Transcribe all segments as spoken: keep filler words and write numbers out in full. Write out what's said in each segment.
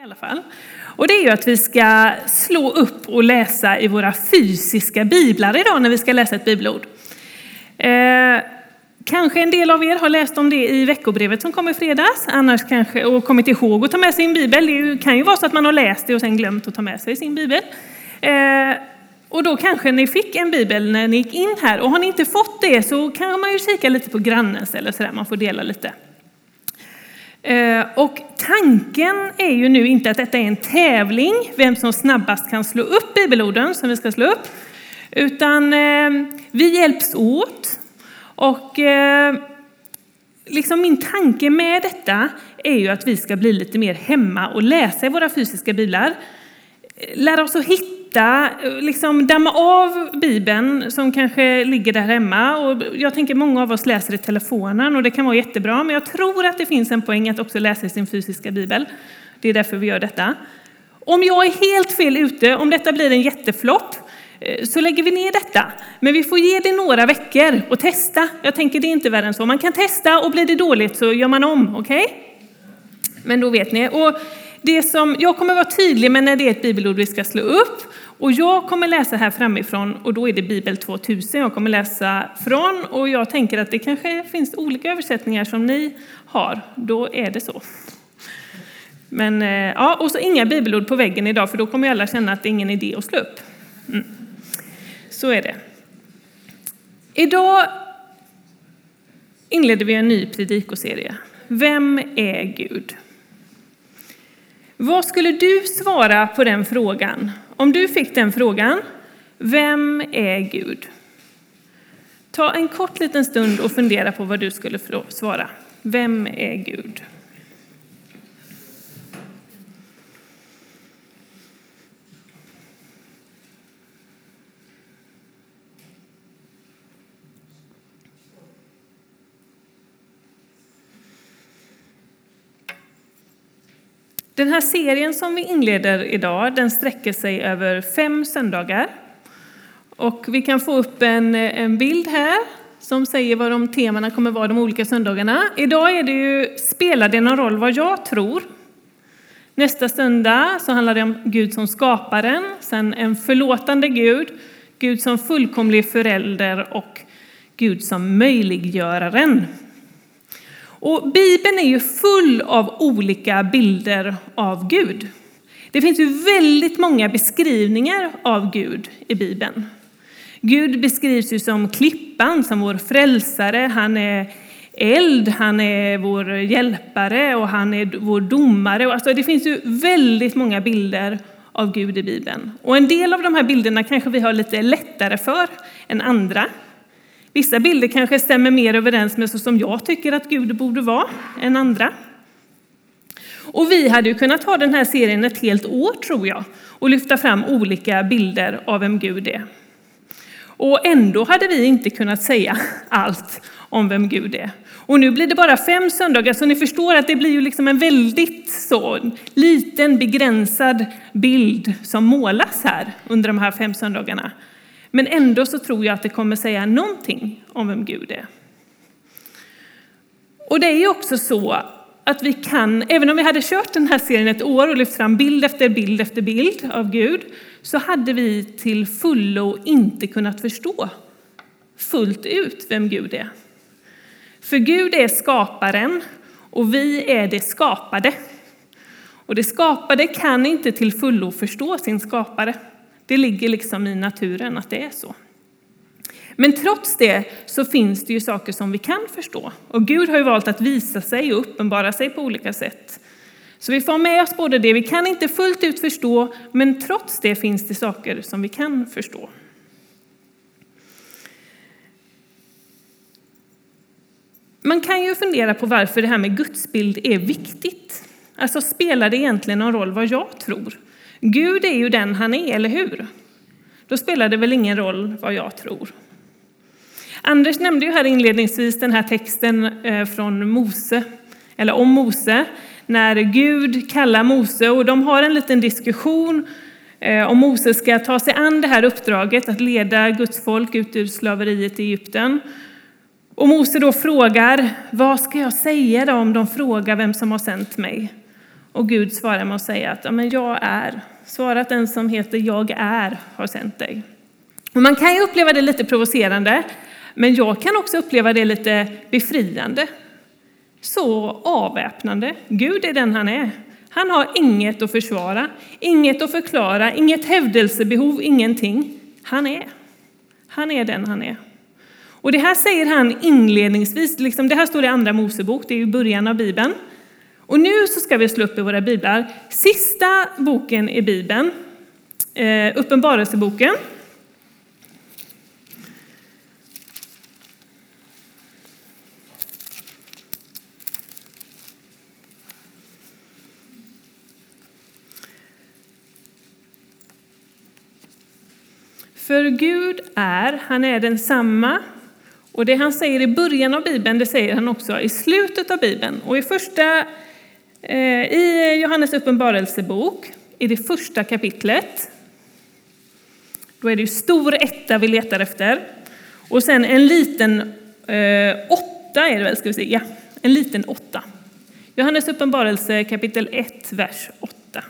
I alla fall. Och det är ju att vi ska slå upp och läsa i våra fysiska biblar idag när vi ska läsa ett bibelord. Eh, kanske en del av er har läst om det i veckobrevet som kom i fredags, annars kanske och kommit ihåg att ta med sin bibel. Det kan ju vara så att man har läst det och sen glömt att ta med sig sin bibel. Eh, och då kanske ni fick en bibel när ni gick in här, och har ni inte fått det så kan man ju kika lite på grannens eller sådär, man får dela lite. Och tanken är ju nu inte att detta är en tävling, vem som snabbast kan slå upp bibelorden som vi ska slå upp, utan vi hjälps åt. Och liksom min tanke med detta är ju att vi ska bli lite mer hemma och läsa i våra fysiska biblar. Lära oss att hitta, liksom damma av Bibeln som kanske ligger där hemma. Och jag tänker många av oss läser i telefonen och det kan vara jättebra. Men jag tror att det finns en poäng att också läsa i sin fysiska bibel. Det är därför vi gör detta. Om jag är helt fel ute, om detta blir en jätteflopp, så lägger vi ner detta. Men vi får ge det några veckor och testa. Jag tänker det är inte värre än så. Man kan testa och blir det dåligt så gör man om, okej? Okay? Men då vet ni. Och det som jag kommer vara tydlig med när det är ett bibelord vi ska slå upp. Och jag kommer läsa här framifrån och då är det Bibel tvåtusen jag kommer läsa från. Och jag tänker att det kanske finns olika översättningar som ni har. Då är det så. Men ja, och så inga bibelord på väggen idag för då kommer alla känna att det är ingen idé att slå upp. Mm. Så är det. Idag inleder vi en ny predikoserie. Vem är Gud? Vad skulle du svara på den frågan? Om du fick den frågan, vem är Gud? Ta en kort liten stund och fundera på vad du skulle svara. Vem är Gud? Den här serien som vi inleder idag, den sträcker sig över fem söndagar. Och vi kan få upp en, en bild här som säger vad de temana kommer vara de olika söndagarna. Idag är det ju, spelar det någon roll vad jag tror. Nästa söndag så handlar det om Gud som skaparen, sen en förlåtande Gud, Gud som fullkomlig förälder och Gud som möjliggöraren. Och Bibeln är ju full av olika bilder av Gud. Det finns ju väldigt många beskrivningar av Gud i Bibeln. Gud beskrivs ju som klippan, som vår frälsare. Han är eld, han är vår hjälpare och han är vår domare. Alltså det finns ju väldigt många bilder av Gud i Bibeln. Och en del av de här bilderna kanske vi har lite lättare för än andra. Vissa bilder kanske stämmer mer överens med så som jag tycker att Gud borde vara än andra. Och vi hade ju kunnat ha den här serien ett helt år tror jag. Och lyfta fram olika bilder av vem Gud är. Och ändå hade vi inte kunnat säga allt om vem Gud är. Och nu blir det bara fem söndagar så ni förstår att det blir ju liksom en väldigt så liten begränsad bild som målas här under de här fem söndagarna. Men ändå så tror jag att det kommer säga någonting om vem Gud är. Och det är ju också så att vi kan, även om vi hade kört den här serien ett år och lyft fram bild efter bild efter bild av Gud, så hade vi till fullo inte kunnat förstå fullt ut vem Gud är. För Gud är skaparen och vi är det skapade. Och det skapade kan inte till fullo förstå sin skapare. Det ligger liksom i naturen att det är så. Men trots det så finns det ju saker som vi kan förstå. Och Gud har ju valt att visa sig och uppenbara sig på olika sätt. Så vi får med oss både det vi kan inte fullt ut förstå, men trots det finns det saker som vi kan förstå. Man kan ju fundera på varför det här med gudsbild är viktigt. Alltså spelar det egentligen någon roll vad jag tror? Gud är ju den han är, eller hur? Då spelar det väl ingen roll vad jag tror. Anders nämnde ju här inledningsvis den här texten från Mose, eller om Mose, när Gud kallar Mose och de har en liten diskussion om Mose ska ta sig an det här uppdraget att leda Guds folk ut ur slaveriet i Egypten. Och Mose då frågar, vad ska jag säga då om de frågar vem som har sänt mig? Och Gud svarar med att säga att ja, men jag är. Svara att den som heter jag är har sänt dig. Och man kan ju uppleva det lite provocerande, men jag kan också uppleva det lite befriande. Så avväpnande. Gud är den han är. Han har inget att försvara, inget att förklara, inget hävdelsebehov, ingenting. Han är. Han är den han är. Och det här säger han inledningsvis, liksom det här står i andra Mosebok, det är ju början av Bibeln. Och nu så ska vi slå upp i våra biblar. Sista boken i Bibeln, eh, Uppenbarelseboken. För Gud är, han är densamma. Och det han säger i början av Bibeln, det säger han också i slutet av Bibeln. Och i första, eh, i Johannes uppenbarelsebok, i det första kapitlet, då är det ju stor etta vi letar efter. Och sen en liten eh, åtta är det väl, ska vi se, ja, en liten åtta. Johannes uppenbarelse kapitel ett, vers åtta.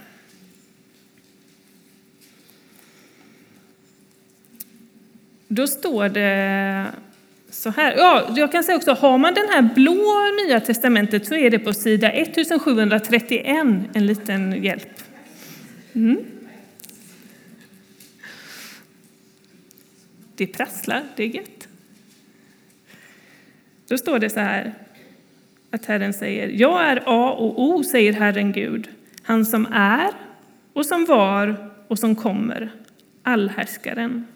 Då står det så här. Ja, jag kan säga också, har man den här blå Nya testamentet så är det på sida ettusensjuhundratrettioen, en liten hjälp. Mm. Det prasslar, det är gött. Då står det så här, att Herren säger, jag är A och O, säger Herren Gud, han som är och som var och som kommer, allhärskaren.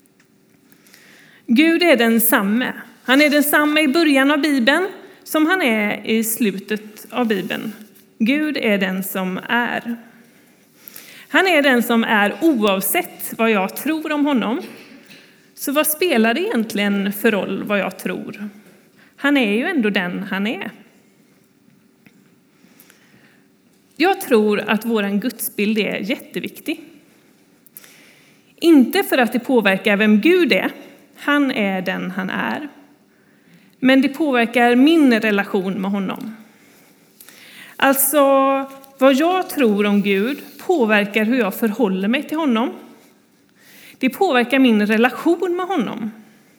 Gud är densamme. Han är densamme i början av Bibeln som han är i slutet av Bibeln. Gud är den som är. Han är den som är oavsett vad jag tror om honom. Så vad spelar det egentligen för roll vad jag tror? Han är ju ändå den han är. Jag tror att våran gudsbild är jätteviktig. Inte för att det påverkar vem Gud är. Han är den han är. Men det påverkar min relation med honom. Alltså, vad jag tror om Gud påverkar hur jag förhåller mig till honom. Det påverkar min relation med honom.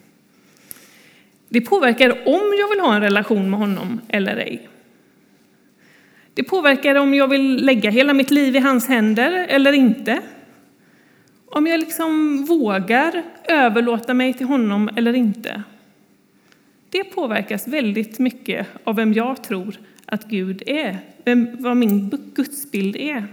Det påverkar om jag vill ha en relation med honom eller ej. Det påverkar om jag vill lägga hela mitt liv i hans händer eller inte. Om jag liksom vågar överlåta mig till honom eller inte. Det påverkas väldigt mycket av vem jag tror att Gud är. Vem, vad min gudsbild är.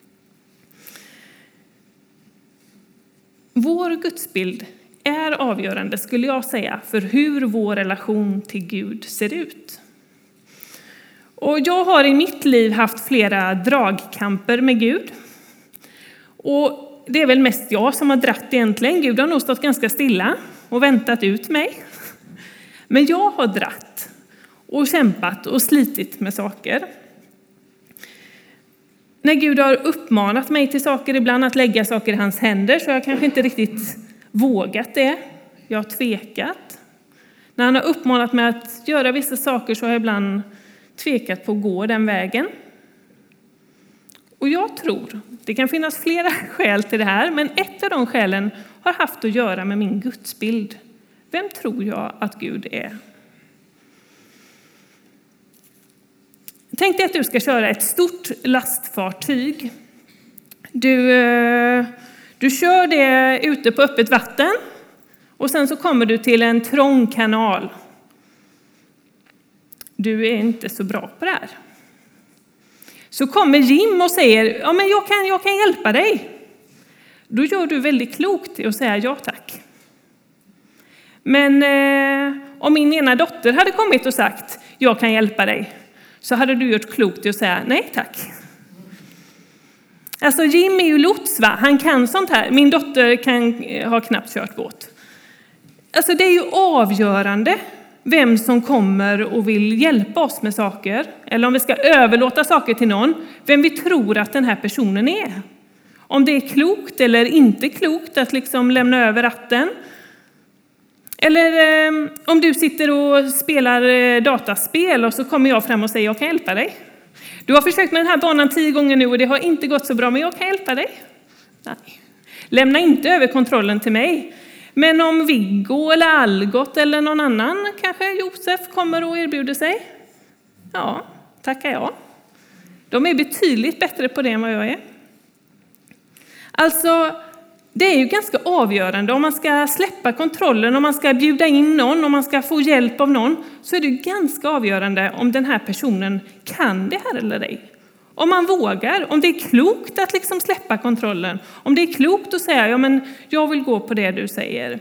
Vår gudsbild är avgörande, skulle jag säga, för hur vår relation till Gud ser ut. Och jag har i mitt liv haft flera dragkamper med Gud. Och det är väl mest jag som har dratt egentligen. Gud har nog stått ganska stilla och väntat ut mig. Men jag har dratt och kämpat och slitit med saker. När Gud har uppmanat mig till saker, ibland att lägga saker i hans händer, så har jag kanske inte riktigt vågat det. Jag har tvekat. När han har uppmanat mig att göra vissa saker så har jag ibland tvekat på att gå den vägen. Och jag tror, det kan finnas flera skäl till det här, men ett av de skälen har haft att göra med min gudsbild. Vem tror jag att Gud är? Tänk dig att du ska köra ett stort lastfartyg. Du, du kör det ute på öppet vatten och sen så kommer du till en trång kanal. Du är inte så bra på det här. Så kommer Jim och säger, ja men jag kan, jag kan hjälpa dig. Då gör du väldigt klokt i att säga ja tack. Men eh, om min ena dotter hade kommit och sagt, jag kan hjälpa dig, så hade du gjort klokt i att säga nej tack. Alltså Jim är ju lots, va? Han kan sånt här. Min dotter kan ha knappt kört båt. Alltså det är ju avgörande vem som kommer och vill hjälpa oss med saker. Eller om vi ska överlåta saker till någon. Vem vi tror att den här personen är. Om det är klokt eller inte klokt att liksom lämna över ratten. Eller eh, om du sitter och spelar eh, dataspel och så kommer jag fram och säger jag kan hjälpa dig. Du har försökt med den här banan tio gånger nu och det har inte gått så bra, men jag kan hjälpa dig. Nej. Lämna inte över kontrollen till mig. Men om Viggo eller Algot eller någon annan, kanske Josef, kommer och erbjuder sig. Ja, tackar jag. De är betydligt bättre på det än vad jag är. Alltså, det är ju ganska avgörande. Om man ska släppa kontrollen, om man ska bjuda in någon, om man ska få hjälp av någon, så är det ganska avgörande om den här personen kan det här eller ej. Om man vågar, om det är klokt att liksom släppa kontrollen, om det är klokt att säga, ja men jag vill gå på det du säger.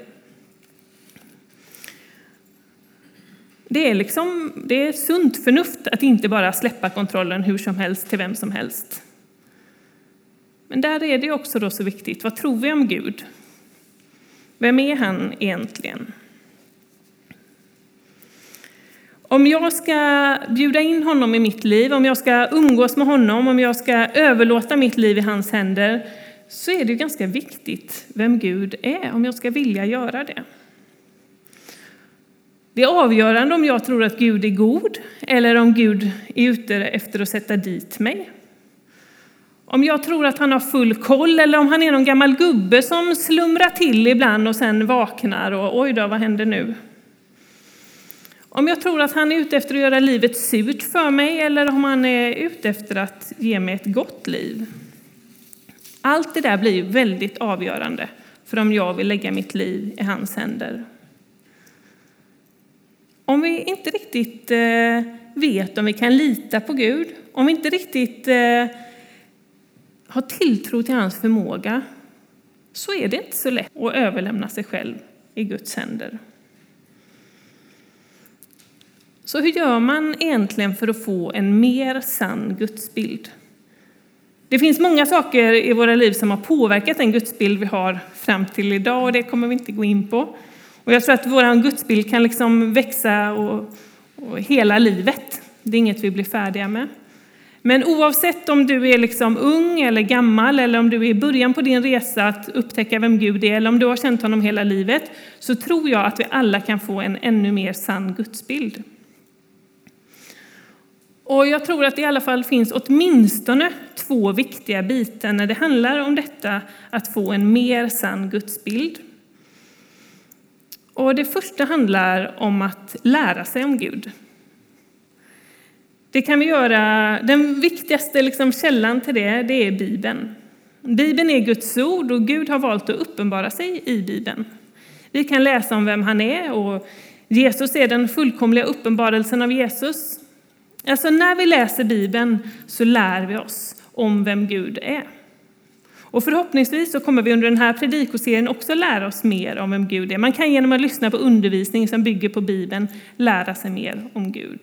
Det är liksom, det är sunt förnuft att inte bara släppa kontrollen hur som helst till vem som helst. Men där är det också då så viktigt. Vad tror vi om Gud? Vem är han egentligen? Om jag ska bjuda in honom i mitt liv, om jag ska umgås med honom, om jag ska överlåta mitt liv i hans händer, så är det ju ganska viktigt vem Gud är, om jag ska vilja göra det. Det är avgörande om jag tror att Gud är god eller om Gud är ute efter att sätta dit mig. Om jag tror att han har full koll eller om han är någon gammal gubbe som slumrar till ibland och sen vaknar och oj då, vad händer nu? Om jag tror att han är ute efter att göra livet surt för mig eller om han är ute efter att ge mig ett gott liv. Allt det där blir väldigt avgörande för om jag vill lägga mitt liv i hans händer. Om vi inte riktigt eh, vet om vi kan lita på Gud, om vi inte riktigt eh, har tilltro till hans förmåga, så är det inte så lätt att överlämna sig själv i Guds händer. Så hur gör man egentligen för att få en mer sann gudsbild? Det finns många saker i våra liv som har påverkat den gudsbild vi har fram till idag och det kommer vi inte gå in på. Och jag tror att vår gudsbild kan liksom växa och, och hela livet. Det är inget vi blir färdiga med. Men oavsett om du är liksom ung eller gammal eller om du är i början på din resa att upptäcka vem Gud är eller om du har känt honom hela livet, så tror jag att vi alla kan få en ännu mer sann gudsbild. Och jag tror att det i alla fall finns åtminstone två viktiga bitar när det handlar om detta att få en mer sann gudsbild. Och det första handlar om att lära sig om Gud. Det kan vi göra, den viktigaste liksom källan till det, det är Bibeln. Bibeln är Guds ord och Gud har valt att uppenbara sig i Bibeln. Vi kan läsa om vem han är och Jesus är den fullkomliga uppenbarelsen av Jesus. Alltså när vi läser Bibeln så lär vi oss om vem Gud är. Och förhoppningsvis så kommer vi under den här predikoserien också lära oss mer om vem Gud är. Man kan genom att lyssna på undervisning som bygger på Bibeln lära sig mer om Gud.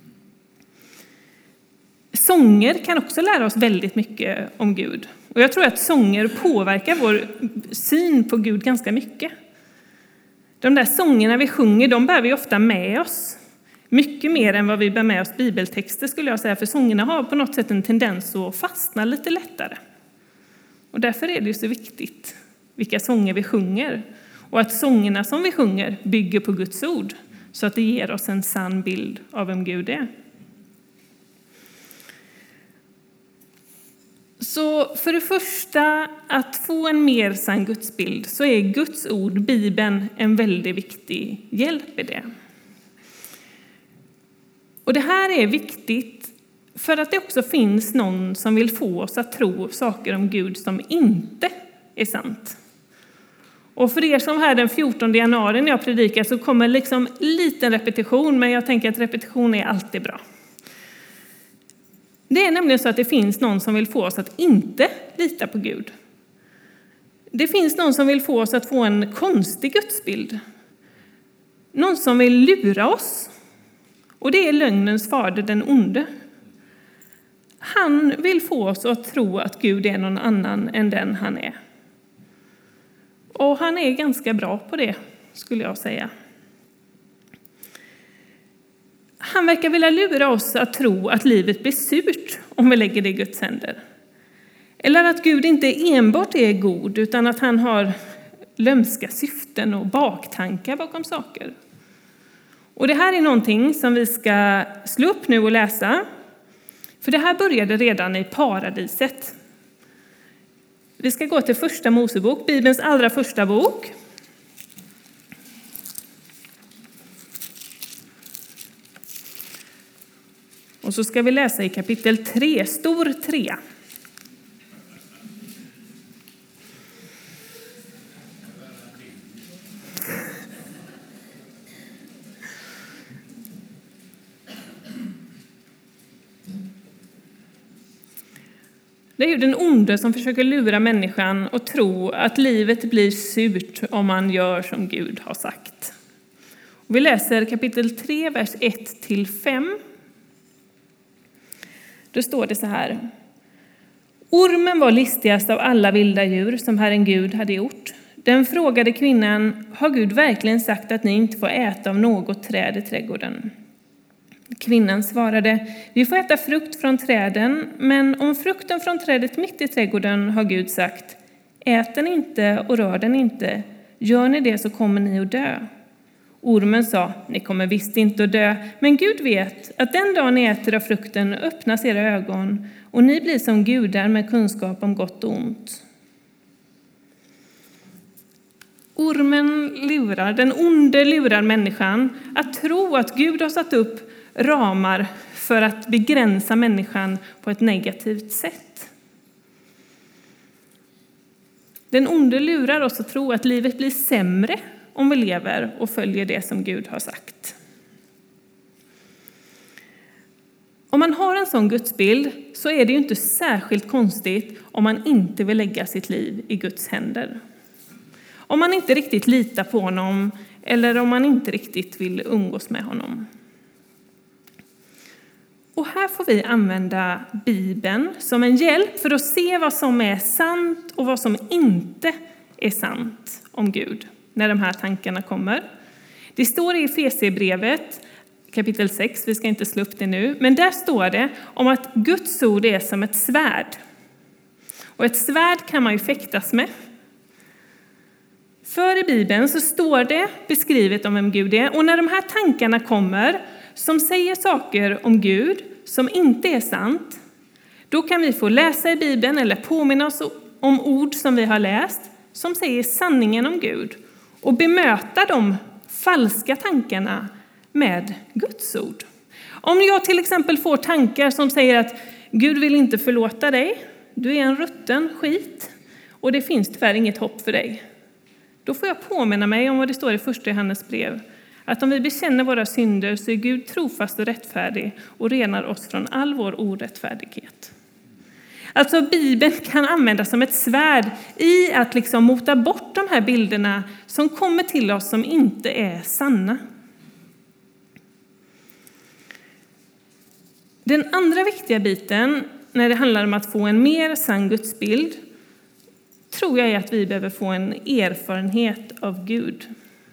Sånger kan också lära oss väldigt mycket om Gud. Och jag tror att sånger påverkar vår syn på Gud ganska mycket. De där sångerna vi sjunger, de bär vi ofta med oss. Mycket mer än vad vi bär med oss bibeltexter skulle jag säga. För sångerna har på något sätt en tendens att fastna lite lättare. Och därför är det ju så viktigt vilka sånger vi sjunger. Och att sångerna som vi sjunger bygger på Guds ord. Så att det ger oss en sann bild av vem Gud är. Så för det första, att få en mer sann gudsbild så är Guds ord, Bibeln, en väldigt viktig hjälp i det. Och det här är viktigt för att det också finns någon som vill få oss att tro saker om Gud som inte är sant. Och för er som här den fjortonde januari när jag predikar så kommer liksom liten repetition, men jag tänker att repetition är alltid bra. Det är nämligen så att det finns någon som vill få oss att inte lita på Gud. Det finns någon som vill få oss att få en konstig gudsbild. Någon som vill lura oss. Och det är lögnens fader, den onde. Han vill få oss att tro att Gud är någon annan än den han är. Och han är ganska bra på det, skulle jag säga. Han verkar vilja lura oss att tro att livet blir surt om vi lägger det i Guds händer. Eller att Gud inte enbart är god utan att han har lömska syften och baktankar bakom saker. Och det här är någonting som vi ska slå upp nu och läsa. För det här började redan i paradiset. Vi ska gå till första Mosebok, Bibelns allra första bok. Och så ska vi läsa i kapitel tre, stor tre. Det är ju den onde som försöker lura människan och tro att livet blir surt om man gör som Gud har sagt. Och vi läser kapitel tre, vers ett till fem. Då står det så här. Ormen var listigast av alla vilda djur som Herren Gud hade gjort. Den frågade kvinnan, har Gud verkligen sagt att ni inte får äta av något träd i trädgården? Kvinnan svarade, vi får äta frukt från träden, men om frukten från trädet mitt i trädgården har Gud sagt, ät den inte och rör den inte, gör ni det så kommer ni att dö. Ormen sa, ni kommer visst inte att dö, men Gud vet att den dag ni äter av frukten öppnas era ögon och ni blir som gudar med kunskap om gott och ont. Ormen lurar, den onde lurar människan att tro att Gud har satt upp ramar för att begränsa människan på ett negativt sätt. Den onde lurar oss att tro att livet blir sämre om vi lever och följer det som Gud har sagt. Om man har en sån gudsbild så är det ju inte särskilt konstigt om man inte vill lägga sitt liv i Guds händer. Om man inte riktigt litar på honom eller om man inte riktigt vill umgås med honom. Och här får vi använda Bibeln som en hjälp för att se vad som är sant och vad som inte är sant om Gud när de här tankarna kommer. Det står i Efesierbrevet kapitel sex, vi ska inte slå upp det nu, men där står det om att Guds ord är som ett svärd. Och ett svärd kan man ju fäktas med. För i Bibeln så står det beskrivet om vem Gud är. Och när de här tankarna kommer som säger saker om Gud som inte är sant, då kan vi få läsa i Bibeln eller påminna oss om ord som vi har läst som säger sanningen om Gud och bemöta de falska tankarna med Guds ord. Om jag till exempel får tankar som säger att Gud vill inte förlåta dig, du är en rutten skit och det finns tyvärr inget hopp för dig. Då får jag påminna mig om vad det står i första Johannes brev. Att om vi bekänner våra synder så är Gud trofast och rättfärdig och renar oss från all vår orättfärdighet. Alltså Bibeln kan användas som ett svärd i att liksom mota bort de här bilderna som kommer till oss som inte är sanna. Den andra viktiga biten när det handlar om att få en mer sann gudsbild tror jag är att vi behöver få en erfarenhet av Gud.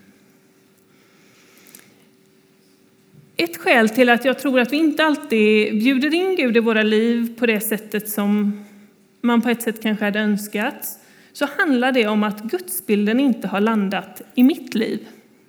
Ett skäl till att jag tror att vi inte alltid bjuder in Gud i våra liv på det sättet som man på ett sätt kanske hade önskat, så handlar det om att gudsbilden inte har landat i mitt liv.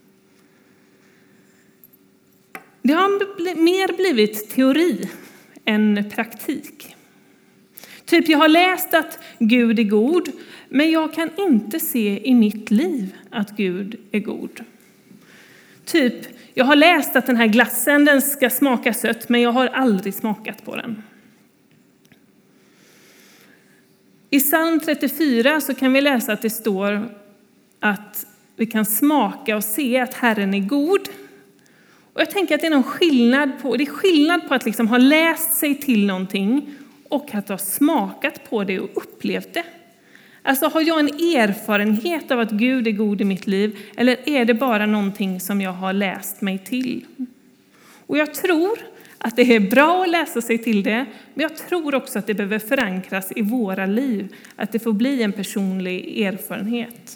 Det har mer blivit teori än praktik. Typ jag har läst att Gud är god, men jag kan inte se i mitt liv att Gud är god. Typ jag har läst att den här glassen den ska smaka sött, men jag har aldrig smakat på den. I psalm trettiofyra så kan vi läsa att det står att vi kan smaka och se att Herren är god. Och jag tänker att det är någon skillnad på, det är skillnad på att liksom ha läst sig till någonting och att ha smakat på det och upplevt det. Alltså har jag en erfarenhet av att Gud är god i mitt liv, eller är det bara någonting som jag har läst mig till? Och jag tror att det är bra att läsa sig till det, men jag tror också att det behöver förankras i våra liv, att det får bli en personlig erfarenhet.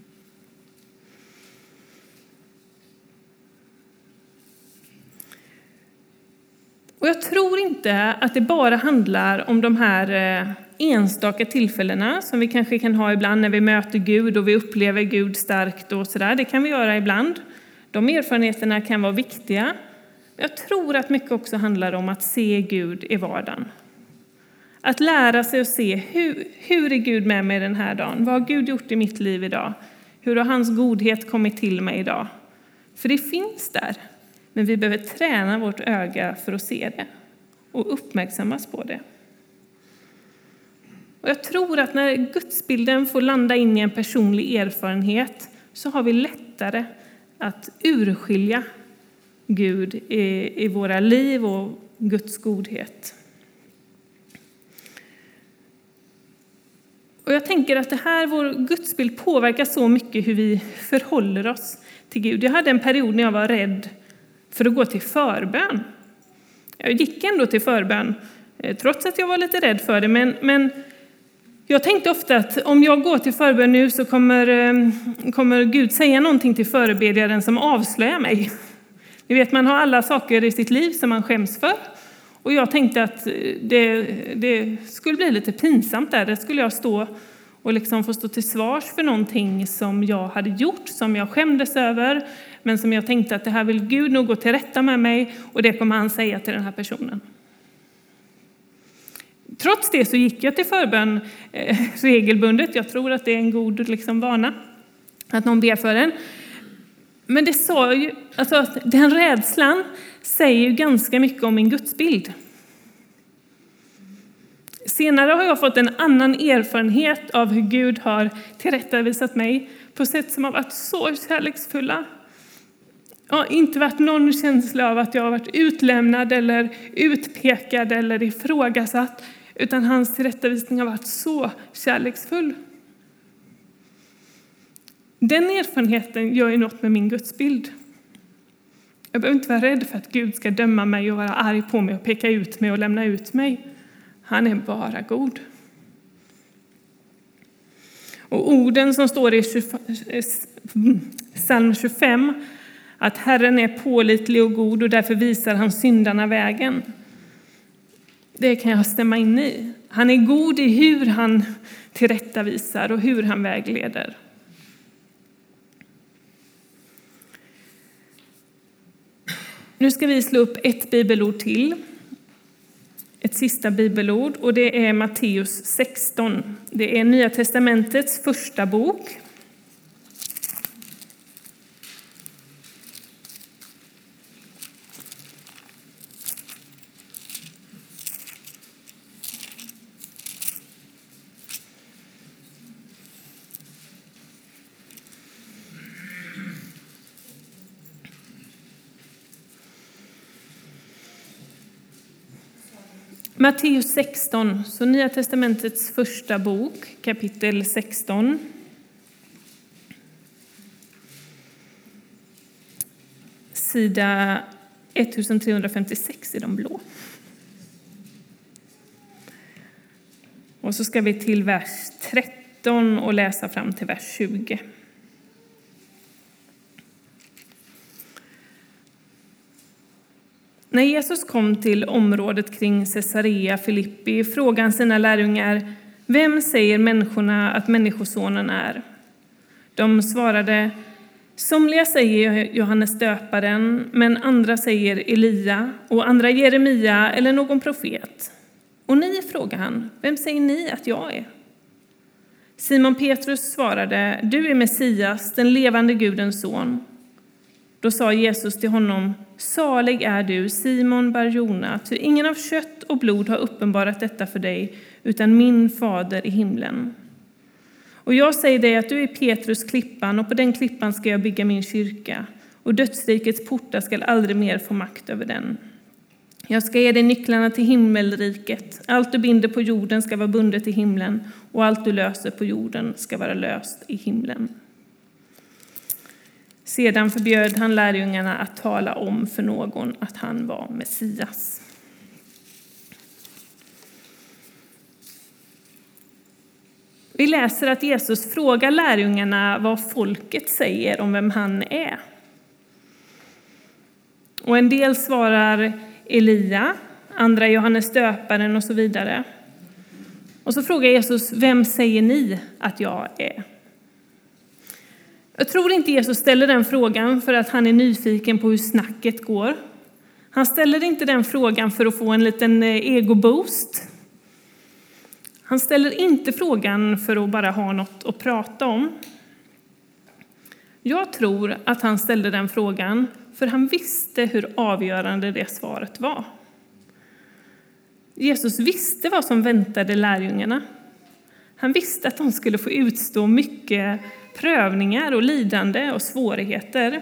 Och jag tror inte att det bara handlar om de här enstaka tillfällena som vi kanske kan ha ibland när vi möter Gud och vi upplever Gud starkt och sådär. Det kan vi göra ibland. De erfarenheterna kan vara viktiga. Jag tror att mycket också handlar om att se Gud i vardagen. Att lära sig att se hur, hur är Gud med mig den här dagen? Vad har Gud gjort i mitt liv idag? Hur har hans godhet kommit till mig idag? För det finns där, men vi behöver träna vårt öga för att se det och uppmärksammas på det. Och jag tror att när gudsbilden får landa in i en personlig erfarenhet så har vi lättare att urskilja Gud i, i våra liv och Guds godhet. Och jag tänker att det här, vår gudsbild påverkar så mycket hur vi förhåller oss till Gud. Jag hade en period när jag var rädd för att gå till förbön. Jag gick ändå till förbön, trots att jag var lite rädd för det. Men, men jag tänkte ofta att om jag går till förbön nu så kommer, kommer Gud säga någonting till förebedjaren som avslöjar mig. Ni vet, man har alla saker i sitt liv som man skäms för. Och jag tänkte att det, det skulle bli lite pinsamt där. Det skulle jag stå och liksom få stå till svars för någonting som jag hade gjort, som jag skämdes över. Men som jag tänkte att det här vill Gud nog gå till rätta med mig och det kommer han säga till den här personen. Trots det så gick jag till förbön eh, regelbundet. Jag tror att det är en god liksom, vana att någon ber för en. Men det sa ju, alltså, den rädslan säger ju ganska mycket om min gudsbild. Senare har jag fått en annan erfarenhet av hur Gud har tillrättavisat mig på sätt som har varit så kärleksfulla. Jag har inte varit någon känsla av att jag har varit utlämnad eller utpekad eller ifrågasatt, utan hans tillrättavisning har varit så kärleksfull. Den erfarenheten gör ju något med min gudsbild. Jag behöver inte vara rädd för att Gud ska döma mig och vara arg på mig och peka ut mig och lämna ut mig. Han är bara god. Och orden som står i psalm tjugofem, att Herren är pålitlig och god och därför visar han syndarna vägen. Det kan jag stämma in i. Han är god i hur han tillrättavisar och hur han vägleder. Nu ska vi slå upp ett bibelord till. Ett sista bibelord, och det är Matteus sexton. Det är Nya testamentets första bok. Matteus sexton, så Nya testamentets första bok, kapitel sexton. Sida ettusentrehundrafemtiosex i de blå. Och så ska vi till vers tretton och läsa fram till vers tjugo. När Jesus kom till området kring Caesarea Filippi frågade han sina lärjungar: vem säger människorna att människosonen är? De svarade: somliga säger Johannes döparen, men andra säger Elia och andra Jeremia eller någon profet. Och ni, frågar han, vem säger ni att jag är? Simon Petrus svarade: du är Messias, den levande Gudens son. Då sa Jesus till honom: salig är du, Simon Bar-Jona, ty ingen av kött och blod har uppenbarat detta för dig, utan min fader i himlen. Och jag säger dig att du är Petrus klippan, och på den klippan ska jag bygga min kyrka, och dödsrikets portar ska aldrig mer få makt över den. Jag ska ge dig nycklarna till himmelriket. Allt du binder på jorden ska vara bundet i himlen, och allt du löser på jorden ska vara löst i himlen. Sedan förbjöd han lärjungarna att tala om för någon att han var Messias. Vi läser att Jesus frågar lärjungarna vad folket säger om vem han är. Och en del svarar Elia, andra Johannes döparen och så vidare. Och så frågar Jesus: vem säger ni att jag är? Jag tror inte Jesus ställer den frågan för att han är nyfiken på hur snacket går. Han ställer inte den frågan för att få en liten egoboost. Han ställer inte frågan för att bara ha något att prata om. Jag tror att han ställde den frågan för han visste hur avgörande det svaret var. Jesus visste vad som väntade lärjungarna. Han visste att de skulle få utstå mycket prövningar och lidande och svårigheter.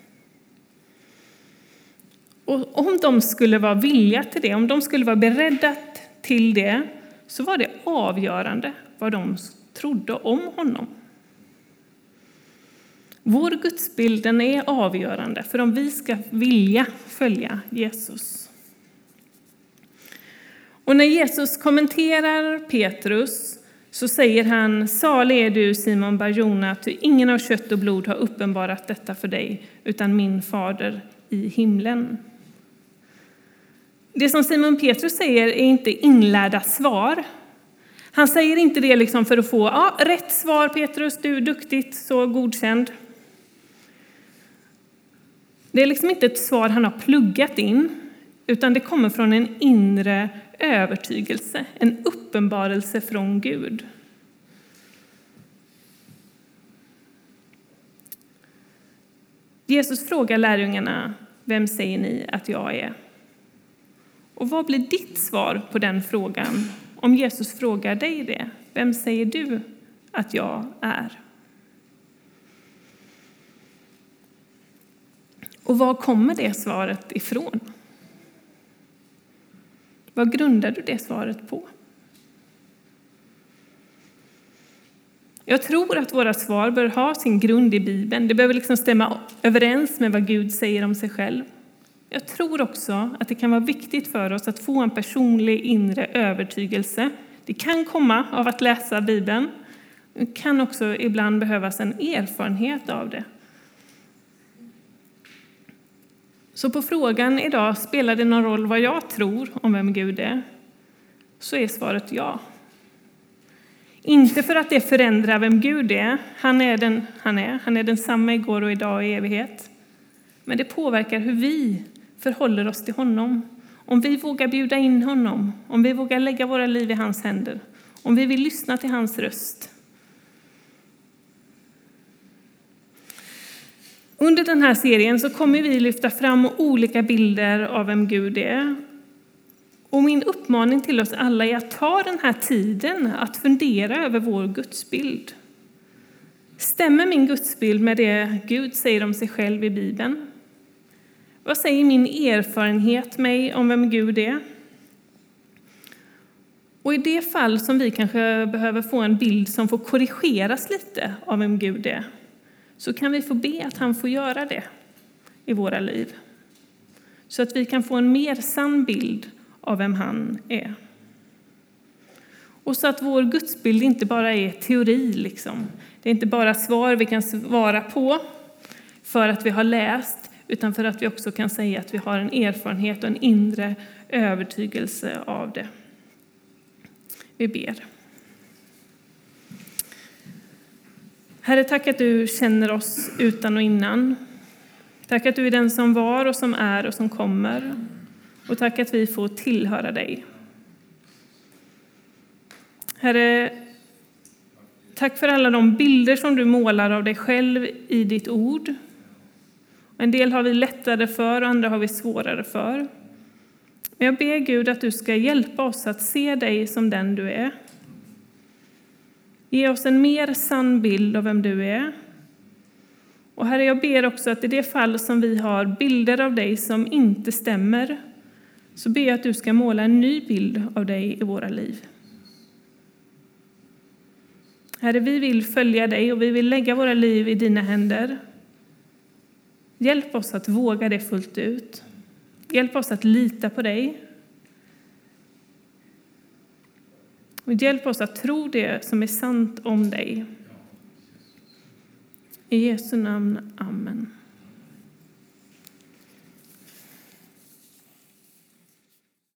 Och om de skulle vara villiga till det, om de skulle vara beredda till det, så var det avgörande vad de trodde om honom. Vår gudsbild är avgörande för om vi ska vilja följa Jesus. Och när Jesus kommenterar Petrus så säger han: salig är du, Simon Bar-Jona, att ingen av kött och blod har uppenbarat detta för dig, utan min fader i himlen. Det som Simon Petrus säger är inte inlärda svar. Han säger inte det liksom för att få ja, rätt svar Petrus, du är duktigt, så godkänd. Det är liksom inte ett svar han har pluggat in, utan det kommer från en inre övertygelse, en uppenbarelse från Gud. Jesus frågar lärjungarna: vem säger ni att jag är? Och vad blir ditt svar på den frågan om Jesus frågar dig det? Vem säger du att jag är? Och var kommer det svaret ifrån? Vad grundar du det svaret på? Jag tror att våra svar bör ha sin grund i Bibeln. Det behöver liksom stämma överens med vad Gud säger om sig själv. Jag tror också att det kan vara viktigt för oss att få en personlig inre övertygelse. Det kan komma av att läsa Bibeln. Det kan också ibland behövas en erfarenhet av det. Så på frågan idag, spelar det någon roll vad jag tror om vem Gud är? Så är svaret ja. Inte för att det förändrar vem Gud är. Han är den han är. Han är densamma igår och idag och i evighet. Men det påverkar hur vi förhåller oss till honom. Om vi vågar bjuda in honom. Om vi vågar lägga våra liv i hans händer. Om vi vill lyssna till hans röst. Under den här serien så kommer vi lyfta fram olika bilder av vem Gud är. Och min uppmaning till oss alla är att ta den här tiden att fundera över vår gudsbild. Stämmer min gudsbild med det Gud säger om sig själv i Bibeln? Vad säger min erfarenhet mig om vem Gud är? Och i det fall som vi kanske behöver få en bild som får korrigeras lite av vem Gud är, så kan vi få be att han får göra det i våra liv. Så att vi kan få en mer sann bild av vem han är. Och så att vår gudsbild inte bara är teori. Liksom. Det är inte bara svar vi kan svara på för att vi har läst, utan för att vi också kan säga att vi har en erfarenhet och en inre övertygelse av det. Vi ber. Herre, tack att du känner oss utan och innan. Tack att du är den som var och som är och som kommer. Och tack att vi får tillhöra dig. Herre, tack för alla de bilder som du målar av dig själv i ditt ord. En del har vi lättare för och andra har vi svårare för. Men jag ber Gud att du ska hjälpa oss att se dig som den du är. Ge oss en mer sann bild av vem du är. Och Herre, jag ber också att i det fall som vi har bilder av dig som inte stämmer, så ber jag att du ska måla en ny bild av dig i våra liv. Herre, vi vill följa dig och vi vill lägga våra liv i dina händer. Hjälp oss att våga det fullt ut. Hjälp oss att lita på dig. Och hjälp oss att tro det som är sant om dig. I Jesu namn, amen.